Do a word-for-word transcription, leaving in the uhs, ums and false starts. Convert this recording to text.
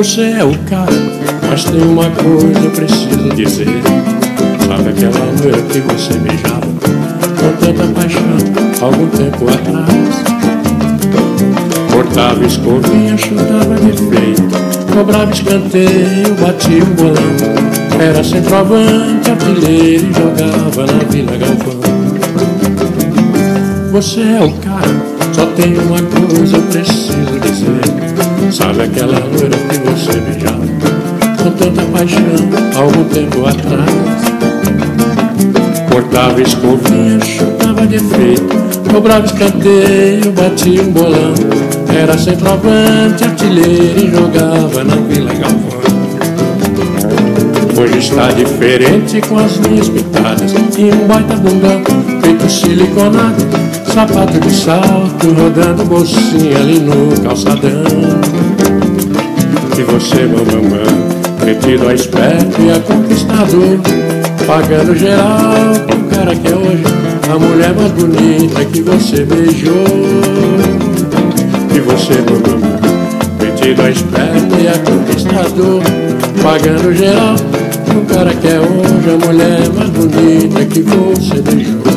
Você é o cara, mas tem uma coisa eu preciso dizer. Sabe aquela loira que você beijava com tanta paixão algum tempo atrás? Cortava escovinha, chutava de freio, cobrava escanteio, batia um bolão. Era centroavante, artilheiro e jogava na Vila Galvão. Você é o cara, só tem uma coisa eu preciso dizer. Sabe aquela loira que você beijava com tanta paixão algum tempo atrás? Cortava escovinha, chutava de feito, cobrava escanteio, batia um bolão. Era centroavante, artilheiro e jogava na Vila Galvão. Hoje está diferente com as linhas pintadas e um baita bundão feito siliconado, sapato de salto, rodando bolsinha ali no calçadão. E você, mamamã, metido a esperto e a conquistador, pagando geral pro cara que é hoje a mulher mais bonita que você beijou. E você, mamamã, metido a esperto e a conquistador, pagando geral pro cara que é hoje a mulher mais bonita que você beijou.